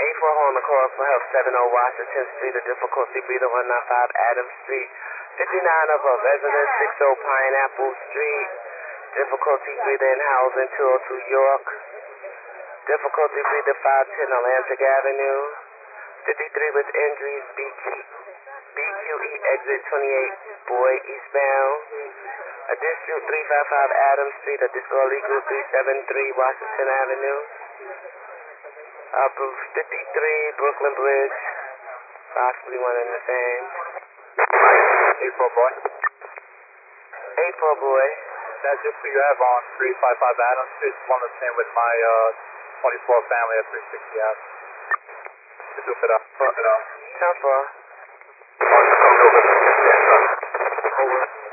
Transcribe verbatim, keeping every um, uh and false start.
eight four on the call for help, seven oh Washington Street, a difficulty breather, one ninety-five Adams Street, fifty-nine of a resident, six oh Pineapple Street, difficulty breather in housing, two oh two York, difficulty breather, five ten Atlantic Avenue, fifty-three with injuries, B Q, B Q E exit twenty-eight, Boy eastbound, a dispute three fifty-five Adams Street, a disorderly group three seventy-three Washington Avenue, uh, fifty-three Brooklyn Bridge, possibly one and the same. eight four boy. eight four boy. That's just who you have on three fifty-five Adams Street. One the same with my uh, twenty-four family at three sixty Ave. Just look it up. Look it up. ten four. Over.